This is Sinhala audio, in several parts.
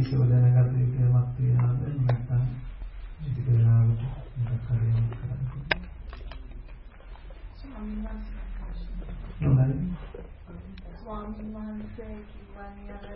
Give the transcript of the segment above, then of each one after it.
විශේෂව දැනගත යුතුමක් තියනවාද නැත්නම් ඉතින් වෙලාවට මොකක් හරි කරන්න ස්වාමීන් වහන්සේ කිව්වනේ අර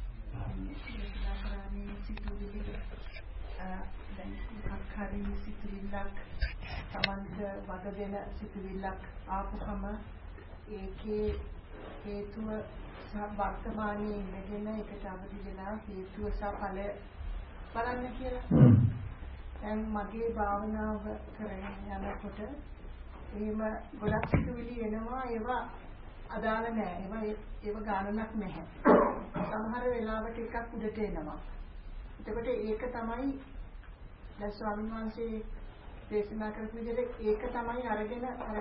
සිතුවිලි දැන් මොකක් හරි සිතුවිල්ලක් තමන්ට වග දෙන සිතුවිල්ලක් ආපුවම ඒකේ හේතුව වර්තමානයේ ඉඳගෙන ඒකට අවදි වෙලා හේතුව සහ ඵලය බලන්න කියලා. දැන් මගේ භාවනාව කරගෙන යනකොට එහෙම ගොඩක් සිතුවිලි එනවා ඒවා අදාළ නැහැ. ඒව ගානක් නැහැ. සමහර වෙලාවට එකක් උඩට එනවා. එතකොට ඒක තමයි දැන් ස්වාමීන් වහන්සේ දේශනා කරපු විදිහට ඒක තමයි අරගෙන අර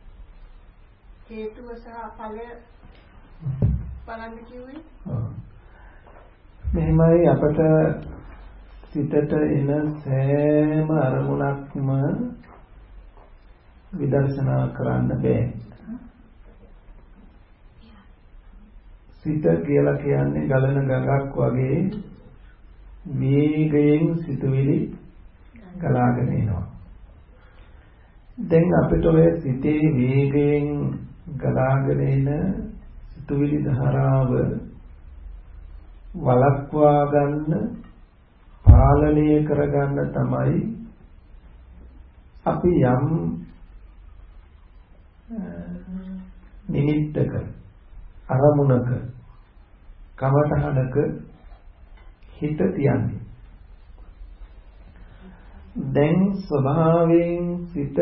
හේතුව සහ ඵලය බලන්න කිව්වේ. මෙහෙමයි අපට සිතට එන සෑම අරමුණක්ම විදර්ශනා කරන්න බෑ. සිත කියලා කියන්නේ ගලන ගඟක් වගේ වේගයෙන් සිතුවිලි ගලාගෙන එනවා. දැන් අපිට ඔය සිතේ වේගයෙන් ගලාගෙන එන සිතුවිලි ධාරාව වළක්වා ගන්න, පාලනය කරගන්න තමයි අපි යම් නිමිත්තක අරමුණක කමඨහනක හිත තියන්නේ. දැන් ස්වභාවයෙන් සිතට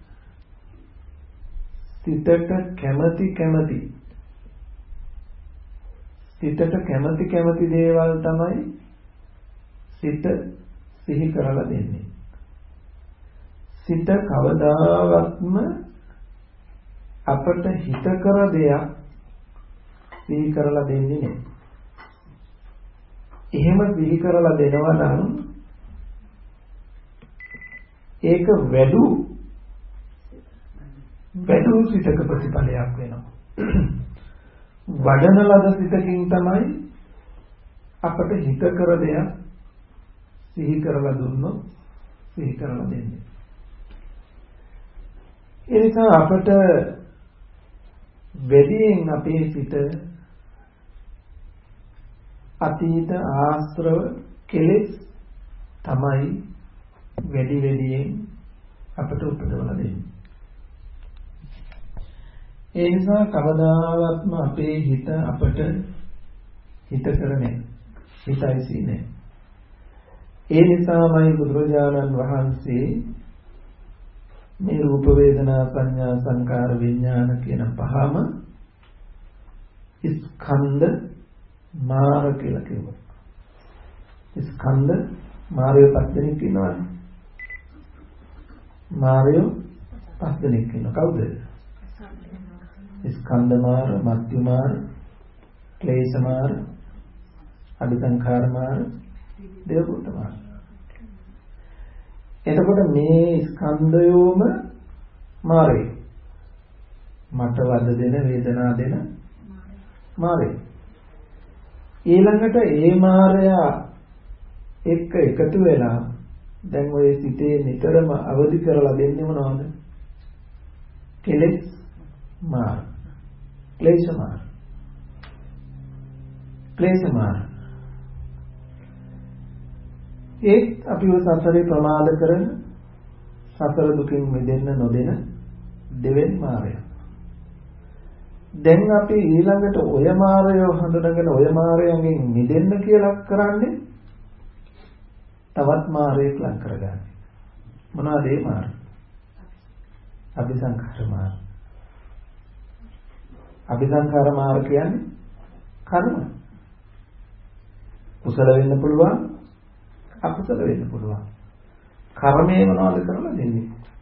කැමති දේවල් තමයි සිත සිහි කරලා දෙන්නේ. සිත කවදාවත්ම අපට හිත කර දෙයක් සිහි කරලා දෙන්නේ නැහැ. එහෙම සිහි කරලා දෙනවා නම් ඒක වැඩි සිතක ප්‍රතිඵලයක් වෙනවා. වඩන ලද සිතකින් තමයි අපට හිත කර දෙයක් සිහි කරලා දුන්නොත් සිහි කරලා දෙන්නේ. ඒ නිසා අපට වැඩියෙන් අපේ සිත අතීත ආශ්‍රව කෙලෙස් තමයි වැඩියෙන් අපට උපදවලා දෙන්නේ. ඒ නිසා කවදාවත්ම අපේ හිත අපට හිත කරන්නේ හිතයිසි නෑ. ඒ නිසාමයි බුදුරජාණන් වහන්සේ මේ රූප වේදනා සංඥා සංකාර විඥාන කියන පහම ස්කන්ධ මාර කියලා කියනවා. ස්කන්ධ මාරයෝ පස් දෙනෙක් ඉන්නවනේ. මාරයෝ පස් දෙනෙක් ඉන්නවා. කවුද? ස්කන්ධ මාර, මත්ත්‍ය මාර, ක්ලේශ මාර, අபிසංඛාර මාර, දේවභූත මාර. එතකොට මේ ස්කන්ධයෝම මාරේ. මට වද දෙන වේදනා දෙන මාරේ. ඊළඟට ඒ මාරයා එක්ක එකතු වෙලා දැන් ඔය සිතේ නිතරම අවදි කරලා දෙන්නේ මොනවද? කෙලෙස් මාර, ක්ලේශ මාර, ක්ලේශ මාර. ඒත් අපිව සසරේ ප්‍රමාද කරන සසර දුකින් මිදෙන්න නොදෙන දෙවෙනි මාරය. දැන් අපි ඊළඟට ඔය මාරය හඳුනගෙන ඔය මාරයෙන් මිදෙන්න කියලා කරන්නේ තවත් මාරයක් ලං කරගන්න. මොනවාද ඒ මාර? අபிසංඛාර මාර. අபிසංඛාර මාර කියන්නේ කර්ම. කුසල වෙන්න පුළුවන්, අකුසල වෙන්න පුළුවන්. කර්මය මොනවද කරලා දෙන්නේ?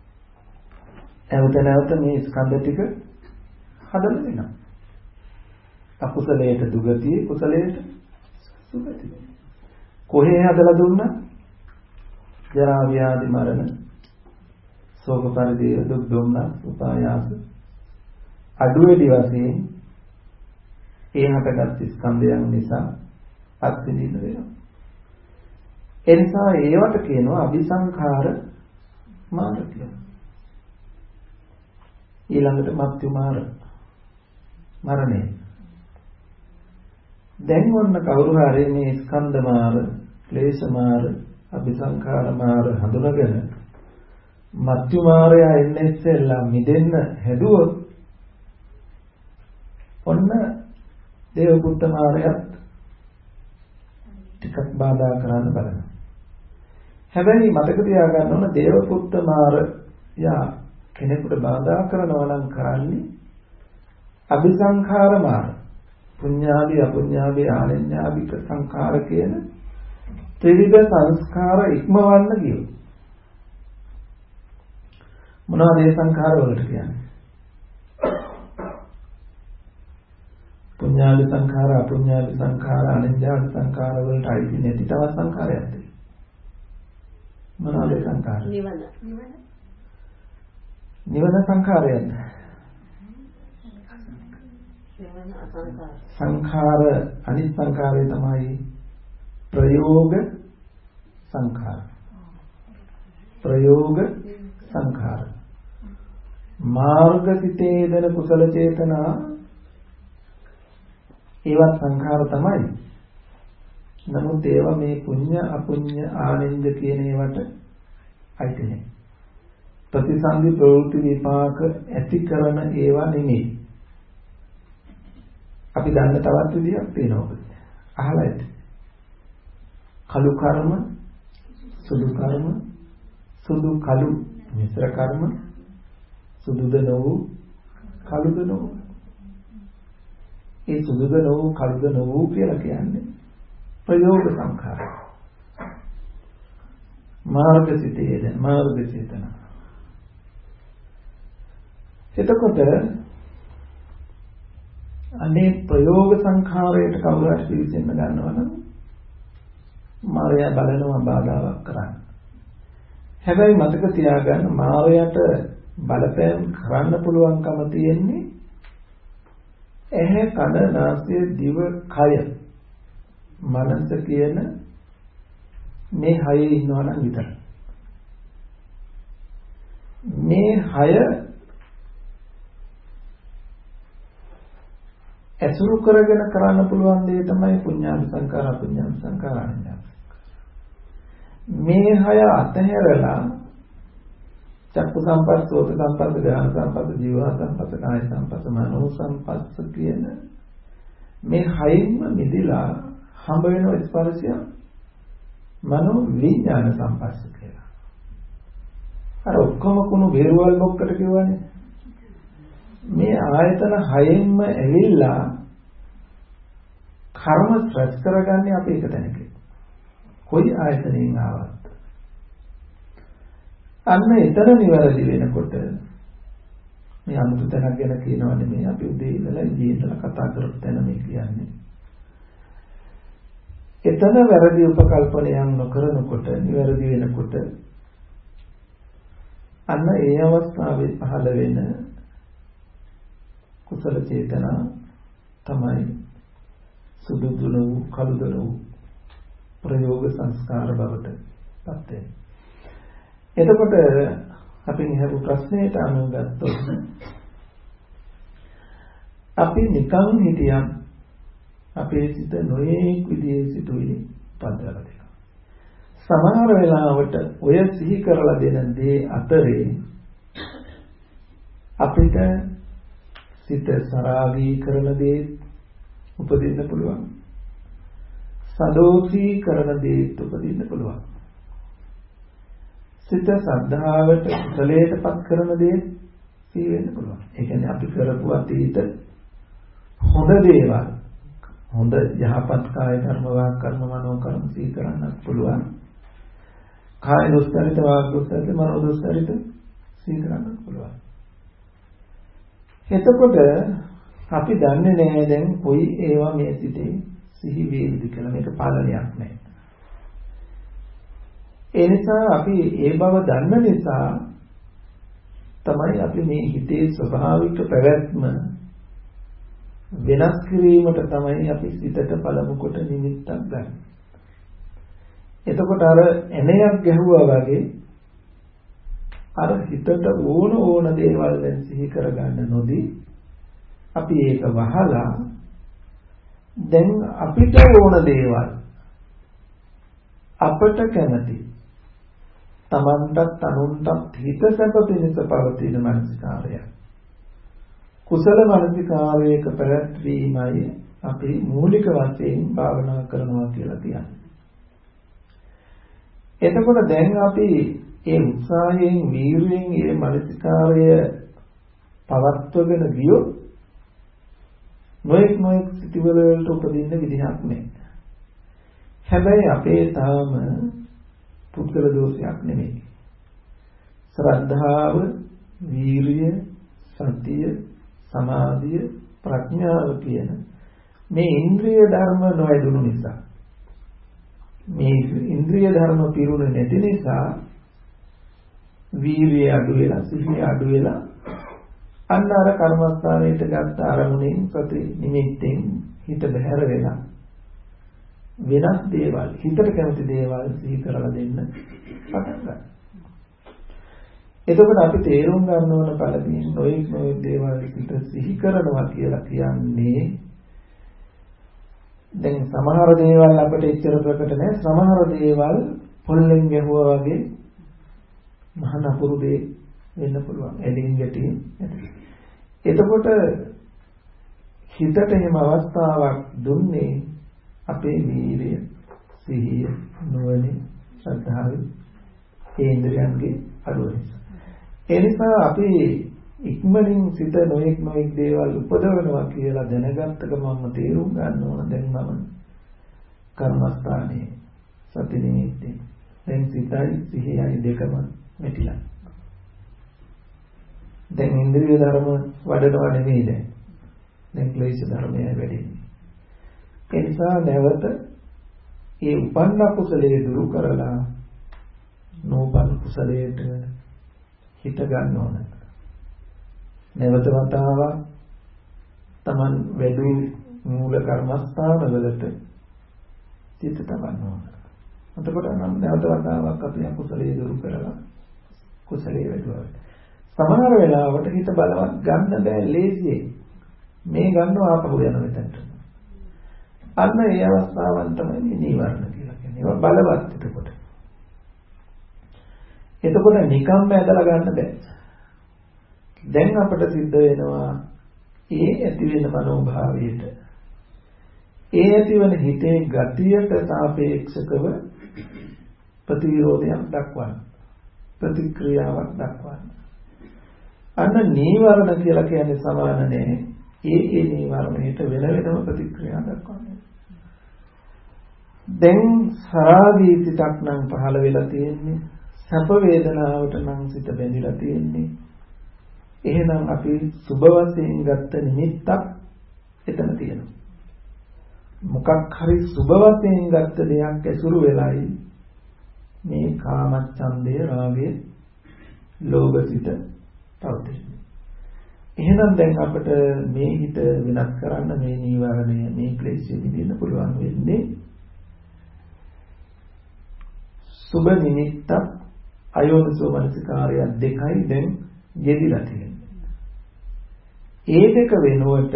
නැවත මේ ස්කන්ධ ටික හදලා දෙනවා. අකුසලයට දුගතිය, කුසලයට සුගතිය. කොහේ හදලා දුන්නා? ජරා ව්‍යාධි මරණ, ශෝක පරිදේව, දුක් දුම්නස්, උපායාස අඩුවේදී වශයෙන් ඒ හටගත් ස්කන්ධයන් නිසා අත්විඳින්න වෙනවා. ඒ නිසා ඒවට කියනවා අபிසංඛාර මාර්ග කියලා. ඊළඟට මත්තු මාර්ග මරණය. දැන් ඔන්න කවුරු හරි මේ ස්කන්ධ මාර්ග, ක්ලේශ මාර්ග, අபிසංඛාර මාර්ග හඳුනගෙන මත්තු මාර්ගය එන්නේ ඉස්සෙල්ලා මිදෙන්න හැදුවොත් ඔන්න දේවපුත්ත මාර්ගයත් ටිකක් බාධා කරන්න බලනවා. හැබැයි මතක තියාගන්න ඕන දේවපුත්ත මාර්ගය කෙනෙකුට බාධා කරනවා නම් කරන්නේ අபிසංඛාර මාර්ග. පුඤ්ඤාභි අපුඤ්ඤාභි ආනෙඤ්ඤාභික සංඛාර කියන ත්‍රිවිධ සංස්කාර ඉක්මවන්න ගියොත් මොනවද මේ සංඛාර වලට කියන්නේ? පුඤ්ඤාභි සංඛාර, අපුඤ්ඤාභි සංඛාර, ආනෙඤ්ඤාභි සංඛාර වලට අයිති නැති තවත් සංඛාරයක් තියෙනවා. මොනවද ඒ සංඛාර? නිවන සංඛාරයක්ද? සංඛාර අනිත් සංඛාරය තමයි ප්‍රයෝග සංඛාර. ප්‍රයෝග සංඛාර. මාර්ග සිතේ දන කුසල චේතනා ඒවත් සංඛාර තමයි. නමුත් ඒවා මේ පුඤ්ඤ අපුඤ්ඤ ආනෙන්ජ කියන ඒවට අයිති නැහැ. ප්‍රතිසන්දි ප්‍රවෘත්ති විපාක ඇති කරන ඒවා නෙමෙයි. අපි දන්න තවත් විදියක් තියෙනවා. අහලා ඇති. කලු කර්ම, සුදු කර්ම, සුදු කලු මිශ්‍ර කර්ම, සුදුද නොවූ, කළුද නොවූ. ඒ සුදුද නොවූ, කළුද නොවූ කියලා කියන්නේ ප්‍රයෝග සංඛාර. මාර්ග සිතේද මාර්ග චේතනා. එතකොට අනේ ප්‍රයෝග සංඛාරයට කවුරු හරි පිළිසෙන්න ගන්නවා නම් මායя බලනවා බාධාවක් කරන්න. හැබැයි මතක තියාගන්න මායයට බලපෑම් කරන්න පුළුවන්කම තියෙන්නේ ඇහැ, කන, නාසය, දිව, කය, මනස කියන මේ හයේ ඉන්නවා නම් විතරයි. මේ හය ඇසුරු කරගෙන කරන්න පුළුවන් දේ තමයි පුඤ්ඤාභි සංඛාර, අපුඤ්ඤාභි සංඛාර, ආනෙඤ්ඤාභි සංඛාර. මේ හය අතහැරලා චක්කු සංපස්ස, සෝත සංපස්ස, ධාන සංපස්ස, ජීව සංපස්ස, කාය සංපස්ස, මනෝ සංපස්ස කියන මේ හයින්ම මිදලා හම්බ වෙන ස්පර්ශය මනෝ විඥාන සංපස්ස කියලා. අර ඔක්කොම කුණු බේරුවල් බොක්කට කියවනේ. මේ ආයතන හයෙන්ම ඇවිල්ලා කර්ම රැස් කරගන්නේ අපි එක තැනක. කොයි ආයතනයෙන් ආවත්. අන්න එතන නිවැරදි වෙනකොට මේ අමුතු තැනක් ගැන කියනවා නෙමෙයි අපි උදේ ඉඳලා ඉඳලා කතා කරපු තැන මේ කියන්නේ. එතන වැරදි උපකල්පනයක් නොකරනකොට නිවැරදි වෙනකොට අන්න ඒ අවස්ථාවේ පහළ වෙන කුසල චේතනා තමයි සුදුදුන වූ කළුදුන වූ ප්‍රයෝග සංස්කාර බවට පත් වෙන්නේ. එතකොට අපි මෙහෙම ප්‍රශ්නයට අනුව ගත්තොත් අපි නිකන් හිටියම් අපේ සිත නොයේක් විදිහේ සිතුවිලි පදවලා තියෙනවා. සමහර වෙලාවට ඔය සිහි කරලා දෙන දේ අතරේ අපිට සිත සරාගී කරන දේ උපදින්න පුළුවන්. සදෝෂී කරන දේ උපදින්න පුළුවන්. සිත සද්ධාවට කුසලයටපත් කරන දේ සිහි වෙන්න පුළුවන්. ඒ කියන්නේ අපි කරපු අතීත හොඳ දේවල්, හොඳ යහපත් කාය කර්ම, වාක් කර්ම, මනෝ කර්ම සිහි කරන්නත් පුළුවන්. කාය දුස්තරිත, වාක් දුස්තරිත, මනෝ දුස්තරිත සිහි කරන්නත් පුළුවන්. එතකොට අපි දන්නේ නැහැ දැන් කොයි ඒවා මේ සිතේ සිහි වේවිද කියලා. මේක පාලනයක් නැහැ. ඒ නිසා අපි ඒ බව දන්න නිසා තමයි අපි මේ හිතේ ස්වභාවික පැවැත්ම වෙනස් කිරීමට තමයි අපි සිතට පළමු කොට නිමිත්තක් ගන්න. එතකොට අර එනයක් ගැහුවා වගේ අර හිතට ඕන දේවල් දැන් සිහි කරගන්න නොදී අපි ඒක වහලා දැන් අපිට ඕන දේවල් අපට කැමති තමන්ටත් අනුන්ටත් හිත සැප පිණිස පවතින මානසිකාරය කුසල මානසිකාරයක පැවැත්වීමයි අපි මූලික වශයෙන් භාවනා කරනවා කියලා කියන්නේ. එතකොට දැන් අපි ඒ උත්සාහයෙන් වීර්යයෙන් මේ මානසිකාරය පවත්වගෙන ගියොත් නොඑක් සිතිවිලි වලට උපදින්න විදිහක් නැහැ. හැබැයි අපේ තාම පුද්ගල දෝෂයක් නෙමෙයි. ශ්‍රද්ධාව, වීරිය, සතිය, සමාධිය, ප්‍රඥාව කියන මේ ඉන්ද්‍රිය ධර්ම නොයදුණු නිසා මේ ඉන්ද්‍රිය ධර්ම පිරුණේ නැති නිසා වීරිය අඩු වෙලා සිහිය අඩු වෙලා අන්න අර කර්මස්ථානයට ගත්ත අරමුණෙන් ප්‍රති නිමිත්තෙන් හිත බැහැර වෙලා වෙනස් දේවල් හිතට කැමති දේවල් සිහි කරලා දෙන්න පටන් ගන්නවා. එතකොට අපි තේරුම් ගන්න ඕන පළවෙනි නොයෙක් දේවල් හිත සිහි කරනවා කියලා කියන්නේ දැන් සමහර දේවල් අපිට එච්චර ප්‍රකට නැහැ. සමහර දේවල් පොල්ලෙන් ගැහුවා වගේ මහ නපුරු දේ වෙන්න පුළුවන්. එළින් ගැටීම්. එතකොට හිතට එහෙම අවස්ථාවක් දුන්නේ අපේ වීරිය, සිහිය, නුවණ, ශ්‍රද්ධාව, ඒ ඉන්ද්‍රියන්ගේ අඩුව නිසා. ඒ නිසා අපි ඉක්මනින් සිත නොඑක් දේවල් උපදවනවා කියලා දැනගත්ත ගමන්ම තේරුම් ගන්න ඕන දැන් මම කර්මස්ථානයේ සති නිමිත්තේ දැන් සිතයි සිහියයි දෙකම මෙතිලා. දැන් ඉන්ද්‍රිය ධර්ම වඩනවා නෙමෙයි දැන් ක්ලේශ ධර්මය වැඩින්නේ. ඒ නිසා නැවත ඒ උපන්න කුසලයේ දුරු කරලා නෝපන් කුසලයට හිත ගන්න ඕන. නැවත වතාවක් Taman වැඩි මූල කර්මස්ථානවලට සිත තබන්න ඕන. එතකොට නම් නැවත වතාවක් අපි අකුසලයේ දුරු කරලා කුසලයේ වැඩුවා. සමහර වෙලාවට හිත බලවත් ගන්න බෑ ලේසියෙන්. මේ ගන්නවා ආපහු යන මෙතනට. අන්න ඒ අවස්ථාවන් තමයි මේ නීවරණ කියලා කියන්නේ. ඒවා බලවත් එතකොට. එතකොට නිකම්ම ඇදලා ගන්න බෑ. දැන් අපිට සිද්ධ වෙනවා ඒ ඇති වෙන මනෝභාවයට ඒ ඇතිවන හිතේ ගතියට සාපේක්ෂකව ප්‍රතිවිරෝධයක් දක්වන්න ප්‍රතික්‍රියාවක් දක්වන්න. අන්න නීවරණ කියලා කියන්නේ සමාන නැහැ. ඒ නීවරණයට වෙන වෙනම ප්‍රතික්‍රියා දක්වන්නේ. දැන් සරාගී සිතක් නම් පහළ වෙලා තියෙන්නේ. සැප වේදනාවට නම් සිත බැඳිලා තියෙන්නේ. එහෙනම් අපි සුබ වශයෙන් ගත්ත නිමිත්තක් එතන තියෙනවා. මොකක් හරි සුබ වශයෙන් ගත්ත දෙයක් ඇසුරු වෙලයි මේ කාමච්ඡන්දය, රාගය, ලෝභසිත පවතින්නේ. එහෙනම් දැන් අපිට මේ හිත වෙනස් කරන්න මේ නීවරණය, මේ ක්ලේශය විඳින්න පුළුවන් වෙන්නේ සුබ නිමිත්තක් අයෝනිසෝ මනසිකාරය දෙකයි දැන් යෙදිලා තියෙන්නේ. ඒ දෙක වෙනුවට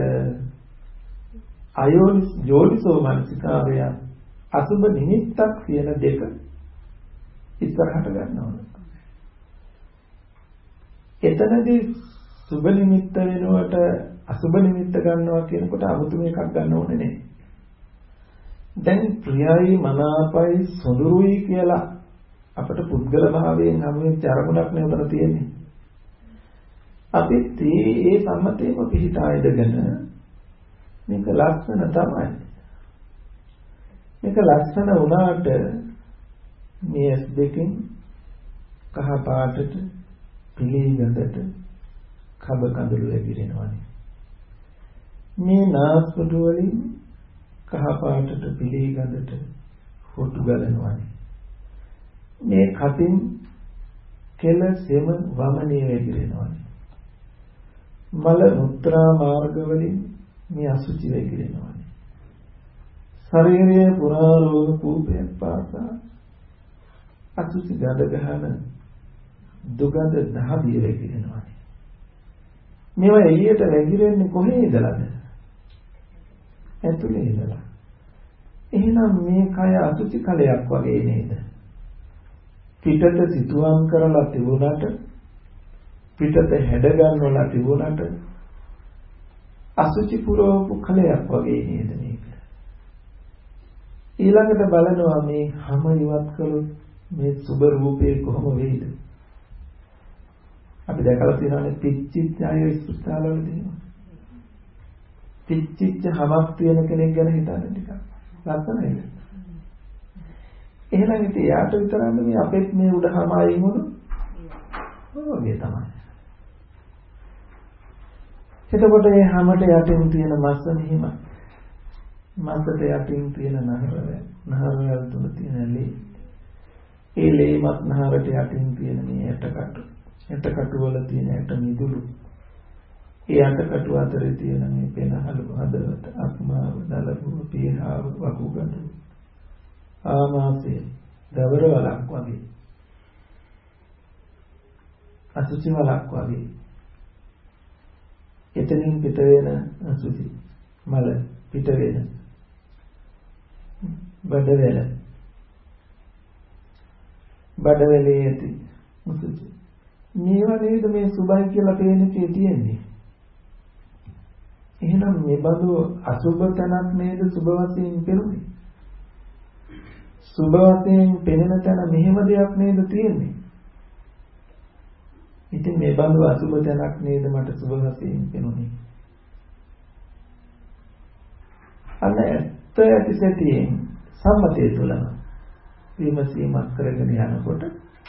යෝනිසෝ මනසිකාරය අසුබ නිමිත්තක් කියන දෙක ඉස්සරහට ගන්න ඕන. එතනදී සුබ නිමිත්ත වෙනුවට අසුබ නිමිත්ත ගන්නවා කියනකොට 아무තුම එකක් ගන්න ඕනේ නේ. දැන් ප්‍රියයි මනාපයි සොඳුරුයි කියලා අපට පුද්ගල භාවයෙන් හමුවෙච්ච අරමුණක් නේ උතන තියෙන්නේ. අපි ඒ සම්මතේම පිහිටා ඉඳගෙන මේක ලක්ෂණ තමයි. මේක ලක්ෂණ වුණාට මේ දෙකෙන් කහ පාටට පිළිගඳට කබ කඳුළු ඇගිරෙනවානේ. මේ නාස්පුඩු වලින් කහ පාටට පිළිගඳට හොටු ගලනවානේ. මේ කටින් කෙල සෙම වමනේ ඇගිරෙනවානේ. මල මුත්‍රා මාර්ග වලින් මේ අසුචි ඇගිරෙනවානේ. ශරීරයේ පුරා රෝග කූපයක් පාසා අසුචි ගඳ ගහන දුගඳ දහදිය වෙකිරෙනවා. මේවා එළියට වැగిරෙන්නේ කොහේ ඉඳලාද? ඇතුලේ ඉඳලා. එහෙනම් මේ කය අසුචි කලයක් වගේ නේද? පිටත සිතුවම් කරලා තිබුණාට පිටත හැඩ ගන්නවලා තිබුණාට අසුචි පුරවපු කලයක් වගේ නේද මේක? ඊළඟට බලනවා මේ හැම ඉවත් කළොත් මේ සුබ රූපේ කොහොම වෙයිද? අපි දැකලා තියෙනවානේ පිච්චිච්ච අය ඉස්පිරිතාලවල තියෙනවා. පිච්චිච්ච හැමක් තියෙන කෙනෙක් ගැන හිතන්න ටිකක් ලස්සනයිද? එහෙනම් ඉතින් යාට විතරක් නෙමෙයි අපෙත් මේ උඩ හැම අයින් වුණොත් ඔයගේ තමයි. එතකොට මේ හැමට යටින් තියෙන මස්ස මෙහිම මස්සට යටින් තියෙන නහරවල තුන තියෙන ලේ. ඒ ලේමත් නහරට යටින් තියෙන මේ ඇටකටු වල තියෙන ඇට මිදුළු. ඒ ඇටකටු අතරේ තියෙන මේ පෙනහළු හදවත අක්මාව දලබුව පීහාව වකුගඩු ආමාශය දවර වලක් වගේ අසුචි වලක් වගේ එතනින් පිට වෙන අසුචි මල පිට වෙන බඩවැලේ ඇති අසුචි මේවා නේද මේ සුභයි කියලා පේන එකේ තියෙන්නේ. එහෙනම් මේ බඳු අසුභ තැනක් නේද සුභ වශයෙන් පෙරුනේ. සුභ වශයෙන් පෙනෙන තැන මෙහෙම දෙයක් නේද තියෙන්නේ. ඉතින් මේ බඳු අසුභ තැනක් නේද මට සුභ වශයෙන් පෙනුනේ. අන්න ඇත්තටම සම්මතය තුලම විමසීමක් කරගෙන යනකොට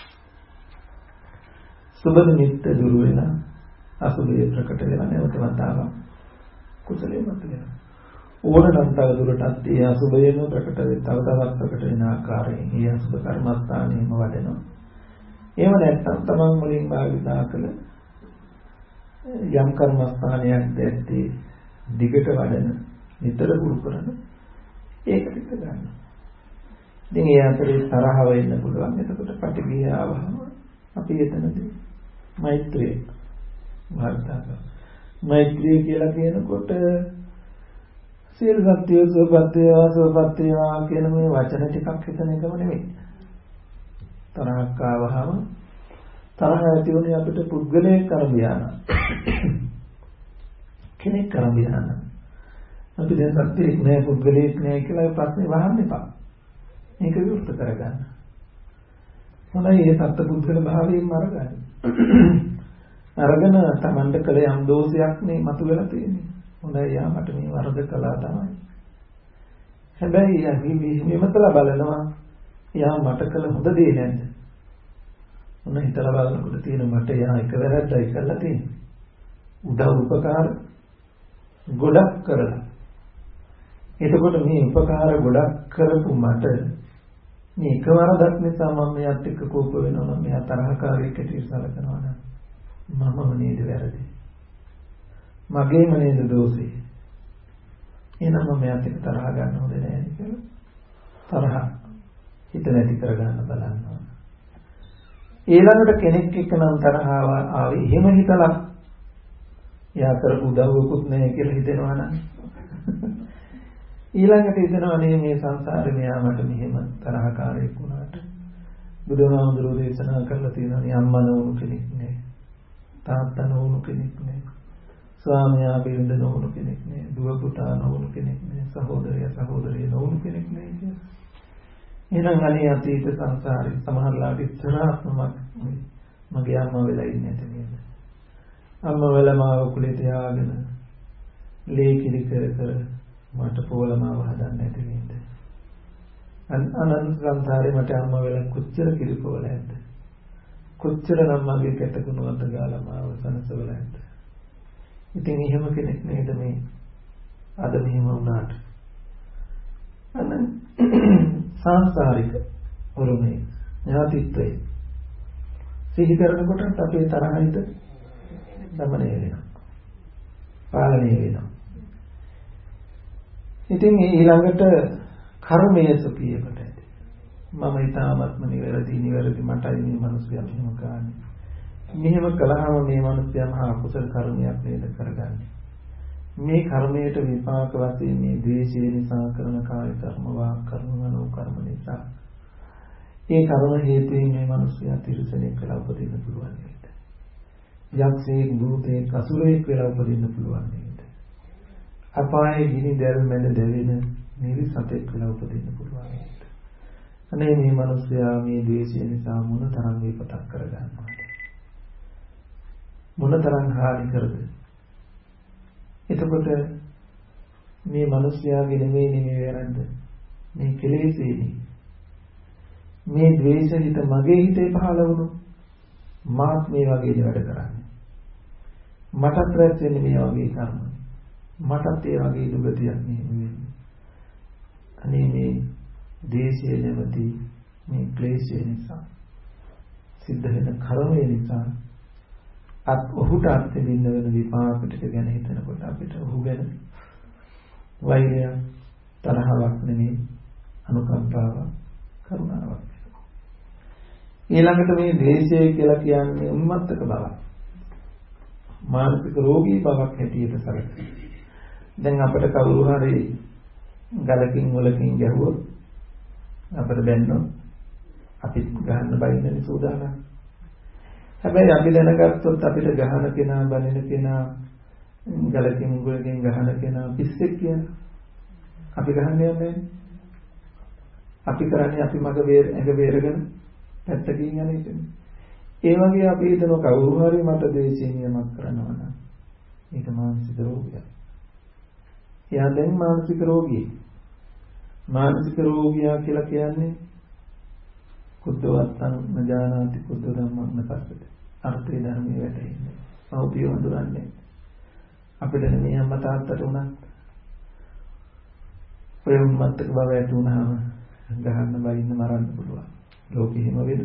සුභ නිමිත්ත දුර වෙන අසුභය ප්‍රකට වෙන නැවත වතාවක් කුසලයේ මත වෙනවා. ඕනනම් තව දුරටත් ඒ අසුභයම ප්‍රකට වෙයි තව තවත් ප්‍රකට වෙන ආකාරයෙන් ඒ අසුභ කර්මස්ථානෙම වඩනවා. එහෙම නැත්නම් තමන් මුලින් භාවිතා කළ යම් කර්මස්ථානයක් දැක්ටි දිගට වඩන නිතර පුරු කරන ඒක ටික ගන්න. ඉතින් ඒ අතරේ තරහ වෙන්න පුළුවන්. එතකොට පටිඝය ආවම අපි එතනදී මෛත්‍රිය වර්ධා කරනවා. මෛත්‍රිය කියලා කියනකොට සියලු සත්‍ය සෝපත්‍ය වාසෝපත්‍ය කියන මේ වචන ටිකක් හිතන එකම නෙමෙයි. තරහක් ආවහම තරහ ඇති වුණේ අපිට පුද්ගලයෙක් කරඹියාන. කෙනෙක් කරඹියාන. අපි දැන් සත්‍යෙක් නෑ පුද්ගලයෙක් නෑ කියලා ප්‍රශ්නේ වහන්න එපා. මේක විවෘත කරගන්න. හොඳයි මේ සත්‍ය පුද්ගල භාවයෙන් අරගන්න. අරගෙන තමන්ට කළ යම් දෝෂයක් නේ මතුවලා තියෙන්නේ. හොඳයි යා මට මේ වරද කළා තමයි. හැබැයි අපි මෙහෙමතලා බලනවා යා මට කළ හොඳ දේ නැද්ද? මොන හිතලා බලනකොට තියෙන මට යා එක වැරද්දයි කළා තියෙන්නේ. උදව් උපකාර ගොඩක් කරලා. එතකොට මේ උපකාර ගොඩක් කරපු මට මේ එක වරදක් නිසා මම මෙයාත් එක්ක කෝප වෙනවා නම් මෙයා තරහකාරයෙක් හැටියට සැලකනවා නම් මමම නේද වැරදි. මගේම නේද දෝෂේ. එහෙනම් මම මෙයාත් එක්ක තරහ ගන්න හොඳ නෑ කියලා. තරහ හිත නැති කර ගන්න බලනවා. ඊළඟට කෙනෙක් එක්ක නම් තරහ ආවේ එහෙම හිතලා එයා කරපු උදව්වකුත් නෑ කියලා හිතෙනවා නම් ඊළඟට හිතනවා නේ මේ සංසාරේ මෙයා මට මෙහෙම තරහකාරයෙක් වුණාට බුදුහාමුදුරුවෝ දේශනා කරලා තියෙනවා නේ අම්මා නෝනු කෙනෙක් නෑ තාත්තා නෝනු කෙනෙක් නෑ ස්වාමියා බිරිඳ නෝනු කෙනෙක් නෑ දුව පුතා නෝනු කෙනෙක් නෑ සහෝදරයා සහෝදරිය නෝනු කෙනෙක් නෑ කියලා. එහෙනම් අනේ අතීත සංසාරේ සමහරලාට ඉස්සරහම මගේ අම්මා වෙලා ඉන්නේ නැති නේද? අම්මා වෙලා මාව කුලේ තියාගෙන ලේ කිලි කර කර මට පොළමාව හදන්න නැති නේද? අනන්ත සංසාරේ මට අම්මා වෙලා කොච්චර කිරිපොළ ඇද්ද? කොච්චර නම් මගේ කැතකුණුවන්ට ගාලා මාව සනසවල ඇද්ද? ඉතින් එහෙම කෙනෙක් නේද මේ අද මෙහෙම වුණාට? අනන් සංසාරික උරුමේ ඥාතිත්වය සිහි කරනකොට අපේ තරහිත දමනය වෙනවා. පාලනය වෙනවා. ඉතින් ඊළඟට කර්මයේ සුඛියකට ඇති. මම ඊටාත්ම නිවැරදි මටයි මේ මිනිස්සුන් මෙහෙම කරන්නේ. මෙහෙම කළාම මේ මිනිස්සුන් අකුසල කර්මයක් නේද කරගන්නේ. මේ කර්මයට විපාක වශයෙන් මේ ද්වේෂය නිසා කරන කාය කර්ම වා කර්ම මනෝ කර්ම නිසා ඒ කර්ම හේතුවෙන් මේ මිනිස්සුන් තිරසනෙක් වෙලා උපදින්න පුළුවන් නේද? යක්ෂයෙක් භූතයෙක් අසුරයෙක් වෙලා උපදින්න පුළුවන් නේද? අපායේ ගිනි දැල් මැද දැවෙන නිරිසතෙක් වෙලා උපදින්න පුළුවන් නේද? අනේ මේ මිනිස්සයා මේ ද්වේෂය නිසා මොන තරම් විපතක් කරගන්නවද? මොන තරම් හානි කරද? එතකොට මේ මිනිස්යාගේ නෙමෙයි වැරද්ද. මේ කෙලෙසේනේ. මේ ද්වේෂ හිත මගේ හිතේ පහළ වුණොත් මාත් මේ වගේ වැඩ කරන්නේ. මටත් රැස් වෙන්නේ මේ වගේ කර්ම. මටත් ඒ වගේ දුගතියක් නෙමෙයි. අනේ මේ ද්වේෂය නැමැති මේ ක්ලේශය නිසා සිද්ධ වෙන කර්මය නිසා ඔහුට අර්ථ දෙන්න වෙන විපාක ටික ගැන හිතනකොට අපිට ඔහු ගැන වෛරය තරහවක් නෙමෙයි අනුකම්පාවක් කරුණාවක්. ඊළඟට මේ ද්වේෂය කියලා කියන්නේ උන්මත්තක බවක්. මානසික රෝගී බවක් හැටියට සැලකෙනවා. දැන් අපිට කවුරු හරි ගලකින් වලකින් ගැහුවොත් අපිට බැන්නොත් අපි ගහන්න බයින්නනේ සූදානම්. හැබැයි අපි දැනගත්තොත් අපිට ගහන කෙනා බනින කෙනා ගලකින් උගලකින් ගහන කෙනා පිස්සෙක් කියන අපි ගහන්නේ නැහැ. අපි කරන්නේ අපි මග ඇඟ වේරගෙන පැත්තකින් යන එක. ඒ වගේ අපි හිතන කවුරු හරි මට දේශීය නියමයක් කරනවා නම් ඒක මානසික රෝගයක්. එයා දැන් මානසික රෝගී. මානසික රෝගියා කියලා කියන්නේ කුද්දවත්තං නජානාති කුද්ද ධම්මං නපස්සති. අර්ථය ධර්මයේ වැටෙන්නේ. මෞපිය වඳුරන්නේ. අපිට මේ අම්මා තාත්තට උනත් ඔය උන්මත්තක බව ඇති වුණාම ගහන්න බයින්න මරන්න පුළුවන්. ලෝකෙ හිම වෙන.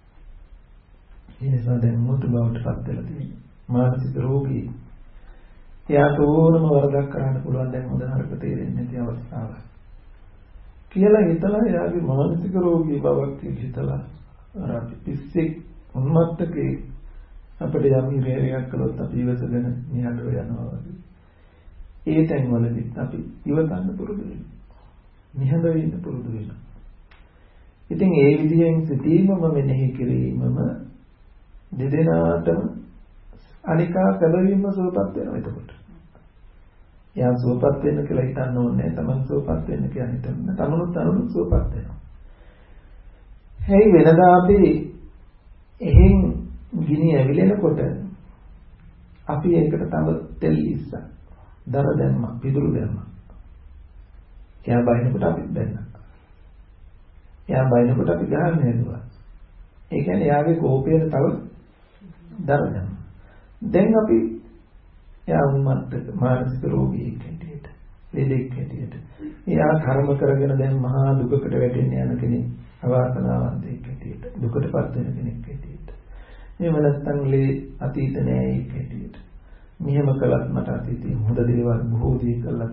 ඒ නිසා දැන් මුතු බවට පත් වෙලා තියෙනවා. මානසික රෝගී. එයාට ඕනම වරදක් කරන්න පුළුවන් දැන් හොඳ නරක තේරෙන්නේ නැති අවස්ථාවක්. කියලා හිතලා එයාගේ මානසික රෝගී බවක් හිතලා අර අපි පිස්සෙක් උන්මත්තකේ අපිට යම් ඉරේයක් කළොත් අපි ඉවසගෙන නිහඬව යනවා වගේ. ඒ තැන්වලදී අපි ඉවසන්න පුරුදු වෙනවා. නිහඬව ඉන්න පුරුදු වෙනවා. ඉතින් ඒ විදිහෙන් සිටීමම මෙනෙහි කිරීමම දෙදෙනාටම අනිකා කැලවීම සුවපත් වෙනවා එතකොට. යා සුවපත් වෙන්න කියලා හිතන්න ඕනේ නැහැ. තමන් සුවපත් වෙන්න කියලා හිතන්න. තමනුත් අනුත් සුවපත් වෙනවා. හැයි වෙනදා අපි එහෙන් ගිනි ඇවිලෙනකොට අපි ඒකට තව තෙල් ඉස්සා. දර දැම්මා, පිදුරු දැම්මා. එයා බයිනකොට අපි දැම්මා. එයා බයිනකොට අපි ගහන්න හැදුවා. ඒ කියන්නේ එයාගේ කෝපයට තව දර දැම්මා. දැන් අපි එයා උන්මත්තක මානසික රෝගියෙක් හැටියට, ලෙඩෙක් හැටියට. එයා කර්ම කරගෙන දැන් මහා දුකකට වැටෙන්න යන කෙනෙක්, අවාසනාවන්තයෙක් හැටියට, දුකටපත් වෙන කෙනෙක් හැටියට. එහෙම නැත්නම් අතීත නෑ ඒක හැටියට. මෙහෙම කළත් මට අතීතයේ හොඳ දේවල් බොහෝ දේ කළා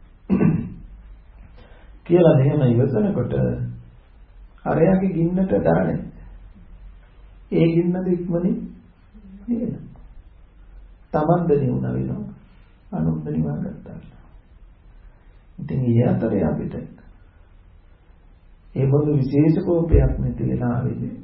කියලා මෙහෙම ඉවසනකොට අරයාගේ ගින්නට දාන්නේ. ඒ ගින්නද ඉක්මනින් නේද? තමන්ද නිවුණ වෙනවා. අනුන්ද නිවා ගත්තා. ඉතින් ඒ අතරේ අපිට ඒ බඳු විශේෂ කෝපයක් නැති වෙලාවේදී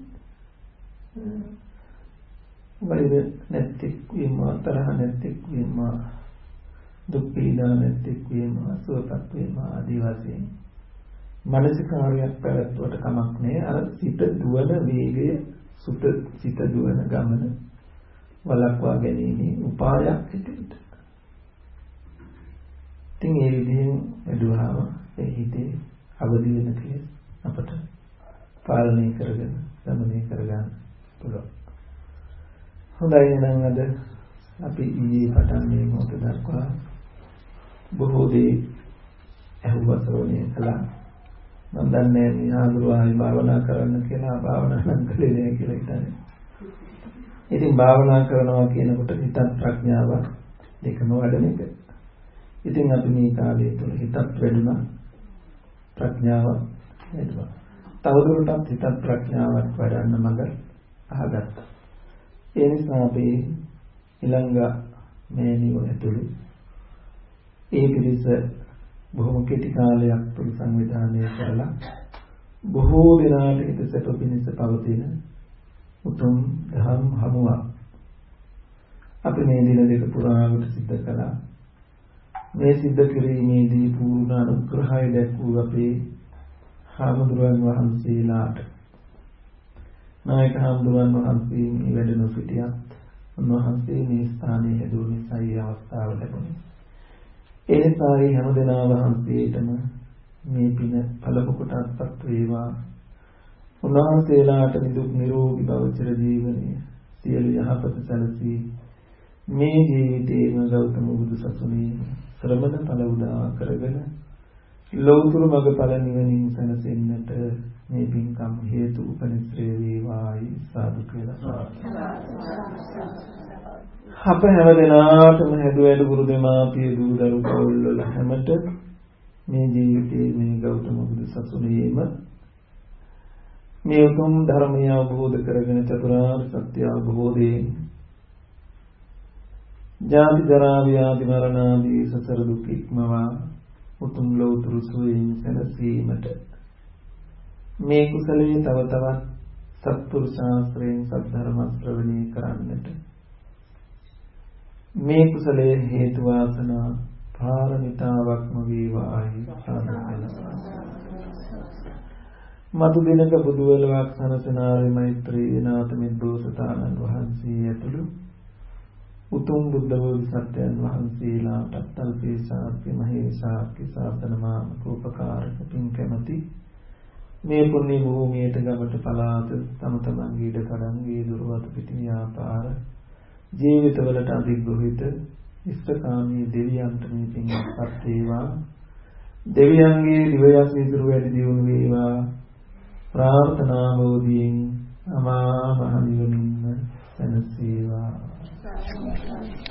වෛර නැති වීම, තරහ නැති වීම, දුක් පීඩා නැති වීම, සුවපත් වීම ආදී වශයෙන් මානසික කාර්යයක් පැවැත්වුවට කමක් නෑ. අර සිත දුවන වේගය, සිත දුවන ගමන වළක්වා ගැනීමේ උපායක් හිතෙන්න. ඉතින් ඒ විදිහෙන් එදුවාම ඒ හිතේ අවදි වෙන කේ අපට පාලනය කරගෙන ගමනය කරගන්න පුළුවන්. හොඳයි නම් අද අපි ඊයේ පටන් මේ මොහොත දක්වා බොහෝ දේ ඇහුවා ශ්‍රවණය කළා. මම දන්නේ මේ ආඳුරායි භාවනා කරන්න කියලා භාවනා නම් කළේ නෑ කියලා හිතන්නේ. ඉතින් භාවනා කරනවා කියනකොට හිතත් ප්‍රඥාව දෙකම වඩන එක. ඉතින් අපි මේ කාලය තුල හිතත් වැඩුණා, ප්‍රඥාව වැඩුණා. තවදුරටත් හිතත් ප්‍රඥාවක් වඩන්න මඟ අහගත්තා. ඒ නිසා අපි ඊළඟ මේ නිවන ඇතුළු ඒ පිළිස බොහොම කෙටි කාලයක් තුළ සංවිධානය කරලා බොහෝ දෙනාට හිත සැප පිණිස පවතින උතුම් ධම් හමුවක් අපි මේ දින දෙක පුරාවට සිද්ධ කළා. මේ සිද්ධ කිරීමේදී පූර්ණ අනුග්‍රහය දැක්වූ අපේ හාමුදුරුවන් වහන්සේලාට නායක හාමුදුරුවන් වහන්සේ මේ වැඩ නොසිටියත් උන්වහන්සේ මේ ස්ථානයේ හැදුව නිසා මේ අවස්ථාව ලැබුණේ. ඒ නිසා හැම දෙනා වහන්සේටම මේ පින පළමු කොටස්පත් වේවා. උන්වහන්සේලාට නිදුක් නිරෝගී භව චිර ජීවනයේ සියලු යහපත සැලසී මේ ජීවිතේම ගෞතම බුදු සසුනේ ශ්‍රමණ ඵල උදා කරගෙන ලෞතුරු මඟ නිවනින් සැනසෙන්නට මේ පින්කම් හේතු උපනිශ්‍රේ වේවායි සාදු කියලා. අප හැම දෙනාටම හැදුවැඩ ගුරු දෙමාපිය දූ දරු පවුල් වල හැමත මේ ජීවිතයේ මේ ගෞතම බුදු සසුනේම මේ උතුම් ධර්මය අවබෝධ කරගෙන චතුරාර්ය සත්‍ය අවබෝධයෙන් ජාති ජරා ව්‍යාධි මරණ ආදී සසර දුක් ඉක්මවා උතුම් ලෞතුරු සුවයෙන් සැනසීමට මේ කුසලයේ තව තවත් සත්පුරුෂ ශාස්ත්‍රයෙන් සද්ධර්ම ශ්‍රවණය කරන්නට මේ කුසලයේ හේතු වාසනා පාරමිතාවක්ම වේවායි සාදුකලා. මතු දිනක බුදුවලවක් සනසනාරි මෛත්‍රී නාත මිද්දෝසතානන් වහන්සේ ඇතුළු උතුම් බුද්ධ බෝධිසත්වයන් වහන්සේලාට අල්පේශාක්‍ය මහේශාක්‍ය ශාසනමාන කෝපකාරක පින් කැමැති මේ පුණ්‍ය භූමියට ගමට පලාත තම තමන්ගේ ඉඩ කඩන්ගේ දුරවත පිටි ව්‍යාපාර ජීවිතවලට අධිග්‍රහිත ඉෂ්ඨකාමී දෙවියන්ට මේ පින්වත් වේවා. දෙවියන්ගේ දිවයස් විදුරු වැඩි දියුණු වේවා. ප්‍රාර්ථනා බෝධියෙන් අමා මහ නිවනින් සැනසේවා.